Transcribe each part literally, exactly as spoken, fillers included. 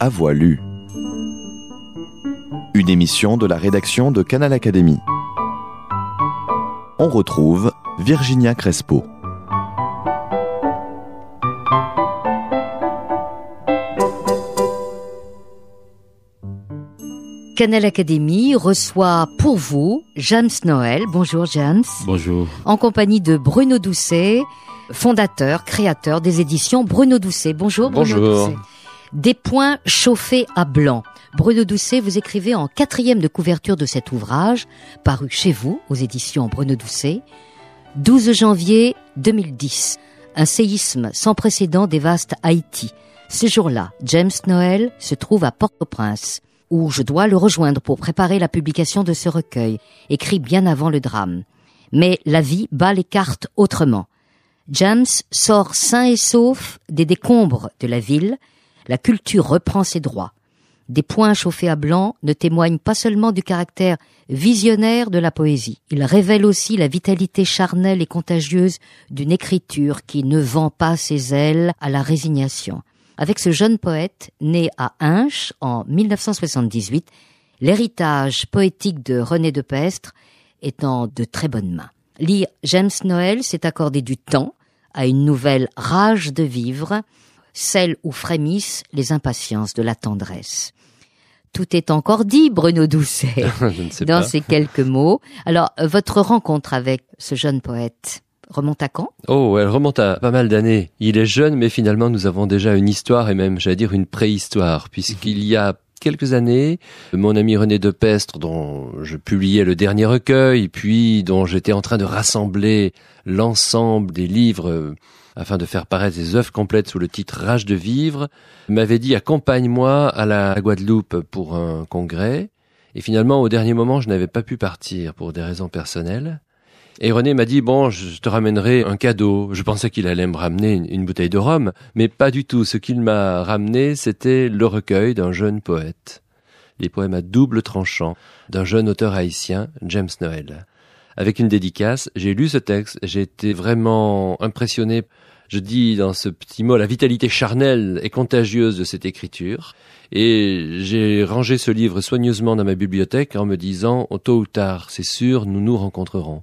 à voix lue. Une émission de la rédaction de Canal Académie. On retrouve Virginia Crespo. Canal Académie reçoit pour vous James Noël. Bonjour James. Bonjour. En compagnie de Bruno Doucet, fondateur, créateur des éditions Bruno Doucet. Bonjour Bruno Bonjour. Doucet. Des points chauffés à blanc. Bruno Doucet, vous écrivez en quatrième de couverture de cet ouvrage, paru chez vous, aux éditions Bruno Doucet, douze janvier deux mille dix. Un séisme sans précédent dévaste Haïti. Ce jour-là, James Noël se trouve à Port-au-Prince, où je dois le rejoindre pour préparer la publication de ce recueil, écrit bien avant le drame. Mais la vie bat les cartes autrement. James sort sain et sauf des décombres de la ville, la culture reprend ses droits. Des points chauffés à blanc ne témoignent pas seulement du caractère visionnaire de la poésie. Ils révèlent aussi la vitalité charnelle et contagieuse d'une écriture qui ne vend pas ses ailes à la résignation. Avec ce jeune poète, né à Hinches en mille neuf cent soixante-dix-huit, l'héritage poétique de René de Pestre est en de très bonnes mains. Lire James Noël, c'est accorder du temps à une nouvelle rage de vivre, celle où frémissent les impatiences de la tendresse. Tout est encore dit, Bruno Doucet, Je ne sais dans pas. ces quelques mots. Alors, votre rencontre avec ce jeune poète remonte à quand ? Oh, elle remonte à pas mal d'années. Il est jeune, mais finalement, nous avons déjà une histoire et même, j'allais dire, une préhistoire, puisqu'il y a quelques années, mon ami René de Pestre, dont je publiais le dernier recueil, puis dont j'étais en train de rassembler l'ensemble des livres euh, afin de faire paraître des œuvres complètes sous le titre Rage de vivre, m'avait dit « Accompagne-moi à la Guadeloupe pour un congrès ». Et finalement, au dernier moment, je n'avais pas pu partir pour des raisons personnelles. Et René m'a dit, bon, je te ramènerai un cadeau. Je pensais qu'il allait me ramener une, une bouteille de rhum, mais pas du tout. Ce qu'il m'a ramené, c'était le recueil d'un jeune poète. Les poèmes à double tranchant d'un jeune auteur haïtien, James Noël. Avec une dédicace, j'ai lu ce texte, j'ai été vraiment impressionné. Je dis dans ce petit mot la vitalité charnelle et contagieuse de cette écriture. Et j'ai rangé ce livre soigneusement dans ma bibliothèque en me disant, tôt ou tard, c'est sûr, nous nous rencontrerons.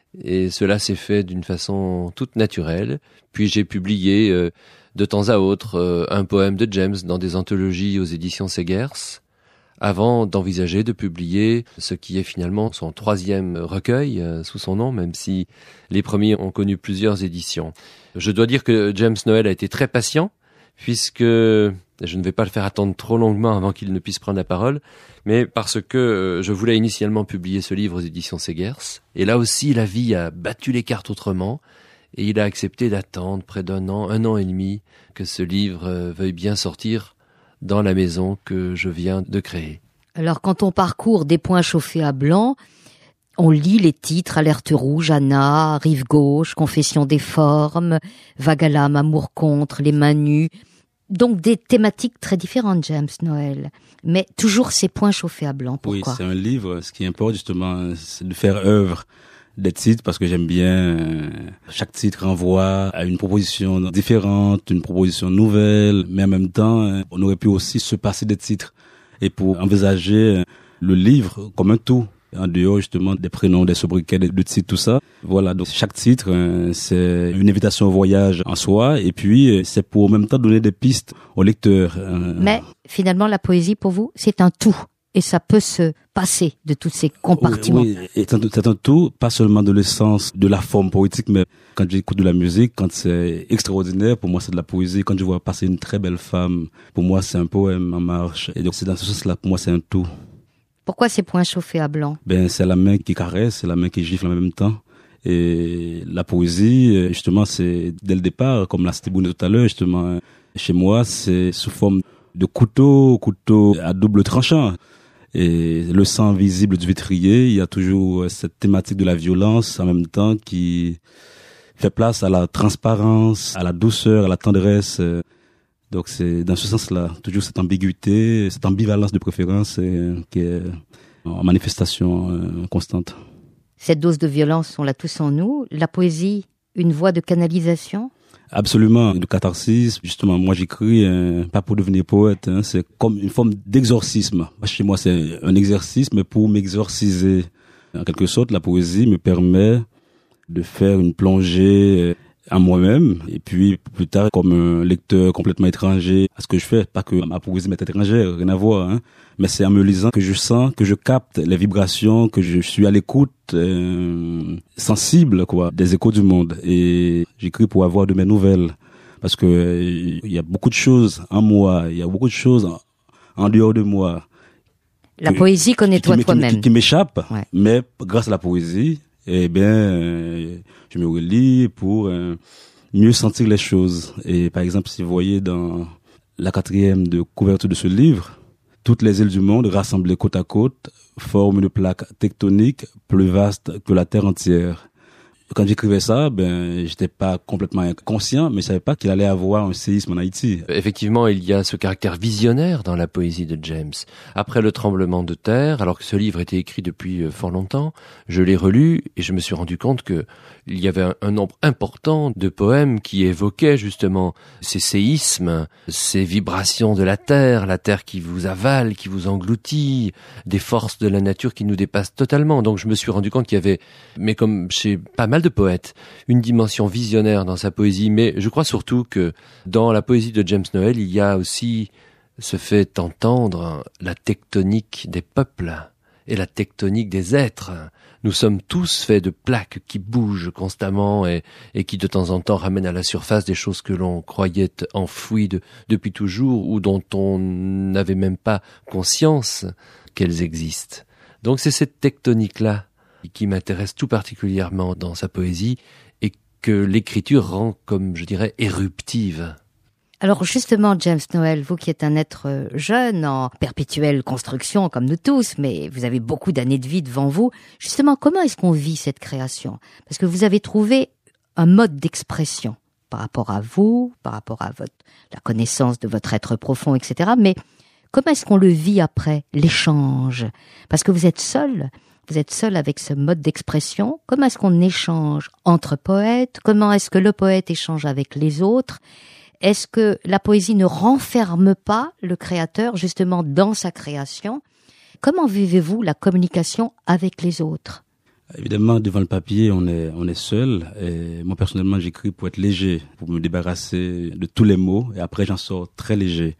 Et cela s'est fait d'une façon toute naturelle. Puis j'ai publié euh, de temps à autre euh, un poème de James dans des anthologies aux éditions Segers, avant d'envisager de publier ce qui est finalement son troisième recueil euh, sous son nom, même si les premiers ont connu plusieurs éditions. Je dois dire que James Noël a été très patient, puisque je ne vais pas le faire attendre trop longuement avant qu'il ne puisse prendre la parole, mais parce que je voulais initialement publier ce livre aux éditions Segers, et là aussi la vie a battu les cartes autrement, et il a accepté d'attendre près d'un an, un an et demi, que ce livre veuille bien sortir dans la maison que je viens de créer. Alors, quand on parcourt des points chauffés à blanc, on lit les titres Alerte rouge, Anna, Rive gauche, Confession des formes, Vague à l'âme, Amour contre, Les mains nues. Donc des thématiques très différentes, James Noël. Mais toujours ces points chauffés à blanc. Pourquoi ? Oui, c'est un livre. Ce qui importe justement, c'est de faire œuvre des titres parce que j'aime bien. Euh, chaque titre renvoie à une proposition différente, une proposition nouvelle. Mais en même temps, euh, on aurait pu aussi se passer des titres et pour envisager le livre comme un tout. En dehors justement des prénoms, des sobriquets, des titres, tout ça. Voilà, donc chaque titre, euh, c'est une invitation au voyage en soi, et puis euh, c'est pour en même temps donner des pistes au lecteur. Euh... Mais finalement, la poésie pour vous, c'est un tout, et ça peut se passer de tous ces compartiments. Oui, oui. Et c'est un, c'est un tout, pas seulement de l'essence de la forme poétique, mais quand j'écoute de la musique, quand c'est extraordinaire, pour moi c'est de la poésie. Quand je vois passer une très belle femme, pour moi c'est un poème en marche. Et donc c'est dans ce sens-là, pour moi c'est un tout. Pourquoi ces points chauffés à blanc ? Ben, c'est la main qui caresse, c'est la main qui gifle en même temps. Et la poésie, justement, c'est dès le départ, comme l'a cité Bruno tout à l'heure, justement, chez moi, c'est sous forme de couteau, couteau à double tranchant. Et le sang visible du vitrier, il y a toujours cette thématique de la violence en même temps qui fait place à la transparence, à la douceur, à la tendresse. Donc c'est dans ce sens-là, toujours cette ambiguïté, cette ambivalence de préférence euh, qui est en manifestation euh, constante. Cette dose de violence, on l'a tous en nous. La poésie, une voie de canalisation ? Absolument, de catharsis. Justement, moi j'écris euh, pas pour devenir poète, hein, c'est comme une forme d'exorcisme. Chez moi, c'est un exercice, mais pour m'exorciser. En quelque sorte, la poésie me permet de faire une plongée à moi-même, et puis plus tard, comme un lecteur complètement étranger à ce que je fais, pas que ma poésie m'est étrangère, rien à voir, hein, mais c'est en me lisant que je sens, que je capte les vibrations, que je suis à l'écoute, euh, sensible, quoi, des échos du monde. Et j'écris pour avoir de mes nouvelles, parce que euh, il y a beaucoup de choses en moi, il y a beaucoup de choses en, en dehors de moi. La que, poésie, connais-toi qui, qui, toi-même. Qui, qui, qui m'échappe, ouais. Mais grâce à la poésie, eh bien, euh, je me relis pour euh, mieux sentir les choses. Et par exemple, si vous voyez dans la quatrième de couverture de ce livre, toutes les îles du monde rassemblées côte à côte forment une plaque tectonique plus vaste que la Terre entière. Quand j'écrivais ça, ben, j'étais pas complètement conscient, mais je savais pas qu'il allait avoir un séisme en Haïti. Effectivement, il y a ce caractère visionnaire dans la poésie de James. Après le tremblement de terre, alors que ce livre était écrit depuis fort longtemps, je l'ai relu et je me suis rendu compte que il y avait un, un nombre important de poèmes qui évoquaient justement ces séismes, ces vibrations de la terre, la terre qui vous avale, qui vous engloutit, des forces de la nature qui nous dépassent totalement. Donc je me suis rendu compte qu'il y avait, mais comme chez pas mal de poètes, une dimension visionnaire dans sa poésie, mais je crois surtout que dans la poésie de James Noël, il y a aussi se fait entendre la tectonique des peuples et la tectonique des êtres. Nous sommes tous faits de plaques qui bougent constamment et, et qui de temps en temps ramènent à la surface des choses que l'on croyait enfouies de, depuis toujours ou dont on n'avait même pas conscience qu'elles existent. Donc c'est cette tectonique-là qui m'intéresse tout particulièrement dans sa poésie et que l'écriture rend, comme je dirais, éruptive. Alors justement, James Noël, vous qui êtes un être jeune, en perpétuelle construction comme nous tous, mais vous avez beaucoup d'années de vie devant vous, justement, comment est-ce qu'on vit cette création? Parce que vous avez trouvé un mode d'expression par rapport à vous, par rapport à votre, la connaissance de votre être profond, et cetera. Mais comment est-ce qu'on le vit après, l'échange? Parce que vous êtes seul, vous êtes seul avec ce mode d'expression. Comment est-ce qu'on échange entre poètes? Comment est-ce que le poète échange avec les autres? Est-ce que la poésie ne renferme pas le créateur justement dans sa création? Comment vivez-vous la communication avec les autres? Évidemment, devant le papier, on est on est seul. Et moi personnellement, j'écris pour être léger, pour me débarrasser de tous les mots. Et après, j'en sors très léger.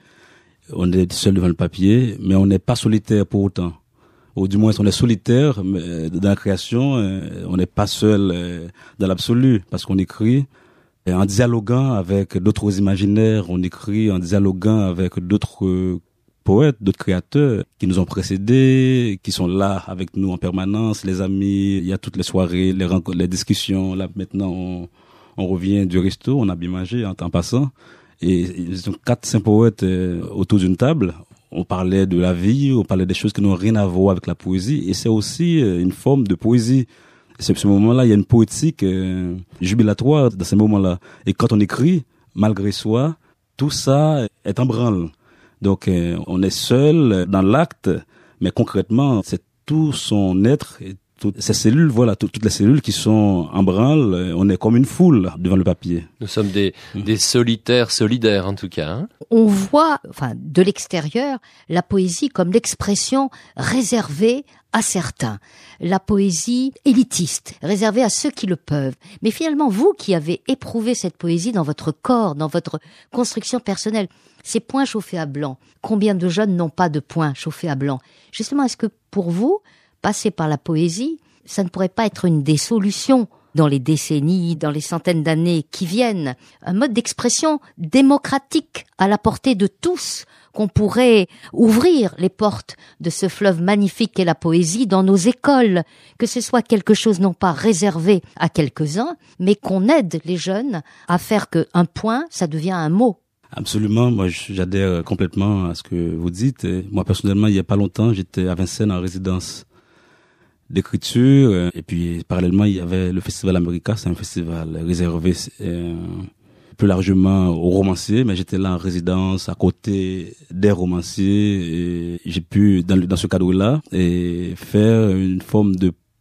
On est seul devant le papier, mais on n'est pas solitaire pour autant. Ou du moins, on est solitaire mais dans la création. On n'est pas seul dans l'absolu, parce qu'on écrit en dialoguant avec d'autres imaginaires, on écrit en dialoguant avec d'autres poètes, d'autres créateurs qui nous ont précédés, qui sont là avec nous en permanence, les amis, il y a toutes les soirées, les rencontres, les discussions. Là, maintenant, on, on revient du resto, on a bien mangé en temps passant. Et ils sont quatre, cinq poètes autour d'une table. On parlait de la vie, on parlait des choses qui n'ont rien à voir avec la poésie. Et c'est aussi une forme de poésie. C'est ce moment-là, il y a une poétique euh, jubilatoire dans ces moments-là. Et quand on écrit, malgré soi, tout ça est en branle. Donc, euh, on est seul dans l'acte, mais concrètement, c'est tout son être, et toutes ces cellules, voilà, tout, toutes les cellules qui sont en branle. On est comme une foule devant le papier. Nous sommes des, mmh. des solitaires solidaires, en tout cas. Hein. On voit, enfin, de l'extérieur, la poésie comme l'expression réservée à certains, la poésie élitiste, réservée à ceux qui le peuvent. Mais finalement, vous qui avez éprouvé cette poésie dans votre corps, dans votre construction personnelle, ces points chauffés à blanc, combien de jeunes n'ont pas de points chauffés à blanc? Justement, est-ce que pour vous, passer par la poésie, ça ne pourrait pas être une des solutions dans les décennies, dans les centaines d'années qui viennent? Un mode d'expression démocratique à la portée de tous, qu'on pourrait ouvrir les portes de ce fleuve magnifique qu'est la poésie dans nos écoles, que ce soit quelque chose non pas réservé à quelques-uns, mais qu'on aide les jeunes à faire qu'un point, ça devient un mot. Absolument, moi j'adhère complètement à ce que vous dites. Et moi personnellement, il y a pas longtemps, j'étais à Vincennes en résidence d'écriture, et puis parallèlement il y avait le Festival America, c'est un festival réservé euh, plus largement aux romanciers, mais j'étais là en résidence à côté des romanciers, et j'ai pu dans, dans ce cadre-là et faire une forme de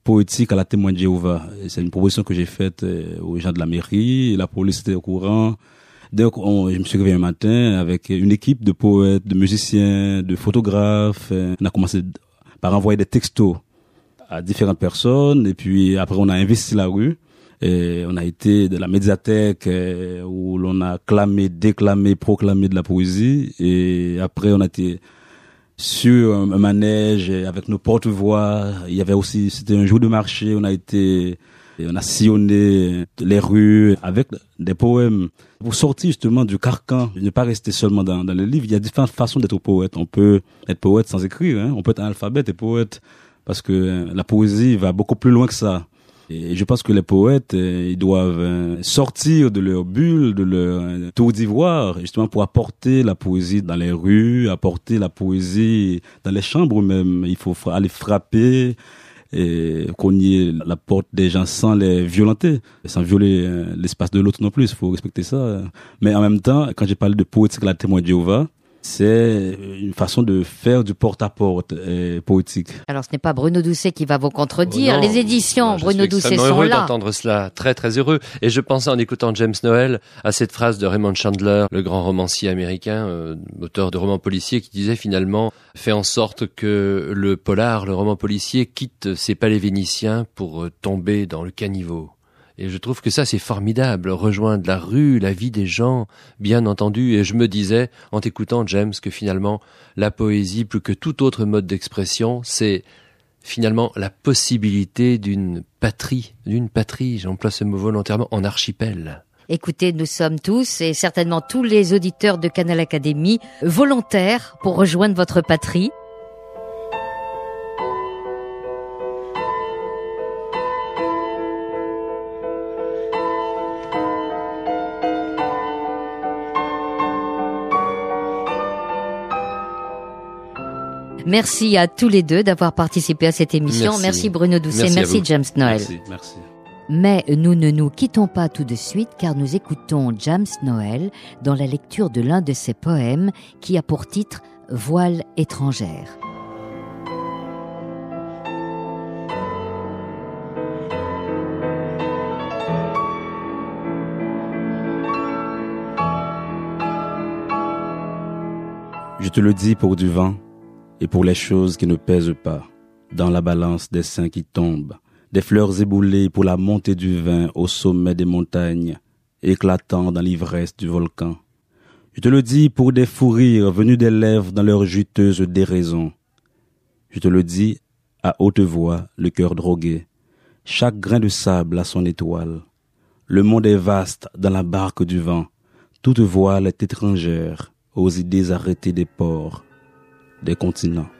poétique à la Témoin de Jéhovah. Et c'est une proposition que j'ai faite euh, aux gens de la mairie. La police était au courant. Donc, on, je me suis réveillé un matin avec une équipe de poètes, de musiciens, de photographes. On a commencé par envoyer des textos à différentes personnes. Et puis, après, on a investi la rue. Et on a été de la médiathèque euh, où l'on a clamé, déclamé, proclamé de la poésie. Et après, on a été sur un, un manège avec nos porte-voix. Il y avait aussi, c'était un jour de marché. On a été... Et on a sillonné les rues avec des poèmes pour sortir justement du carcan, ne pas rester seulement dans, dans les livres. Il y a différentes façons d'être poète. On peut être poète sans écrire, hein. On peut être analphabète et poète parce que la poésie va beaucoup plus loin que ça. Et je pense que les poètes, ils doivent sortir de leur bulle, de leur tour d'ivoire, justement pour apporter la poésie dans les rues, apporter la poésie dans les chambres même. Il faut aller frapper et cogner la porte des gens sans les violenter, sans violer l'espace de l'autre non plus. Il faut respecter ça. Mais en même temps, quand j'ai parlé de poétique à la Témoin de Jéhovah, c'est une façon de faire du porte-à-porte euh, poétique. Alors ce n'est pas Bruno Doucet qui va vous contredire. Oh non, Les éditions je Bruno suis Doucet extrêmement sont heureux là. d'entendre cela, très très heureux. Et je pensais en écoutant James Noel à cette phrase de Raymond Chandler, le grand romancier américain, euh, auteur de romans policiers, qui disait finalement « Fait en sorte que le polar, le roman policier, quitte ses palais vénitiens pour euh, tomber dans le caniveau ». Et je trouve que ça, c'est formidable, rejoindre la rue, la vie des gens, bien entendu. Et je me disais, en t'écoutant, James, que finalement, la poésie, plus que tout autre mode d'expression, c'est finalement la possibilité d'une patrie, d'une patrie, j'emploie ce mot volontairement, en archipel. Écoutez, nous sommes tous, et certainement tous les auditeurs de Canal Académie, volontaires pour rejoindre votre patrie. Merci à tous les deux d'avoir participé à cette émission. Merci, merci Bruno Doucet, merci, merci James Noel. Merci, merci. Mais nous ne nous quittons pas tout de suite car nous écoutons James Noel dans la lecture de l'un de ses poèmes qui a pour titre « Voile étrangère ». Je te le dis pour du vent et pour les choses qui ne pèsent pas, dans la balance des seins qui tombent, des fleurs éboulées pour la montée du vin au sommet des montagnes, éclatant dans l'ivresse du volcan. Je te le dis pour des fous rires venus des lèvres dans leur juteuse déraison. Je te le dis à haute voix, le cœur drogué. Chaque grain de sable a son étoile. Le monde est vaste dans la barque du vent. Toute voile est étrangère aux idées arrêtées des ports, des continents.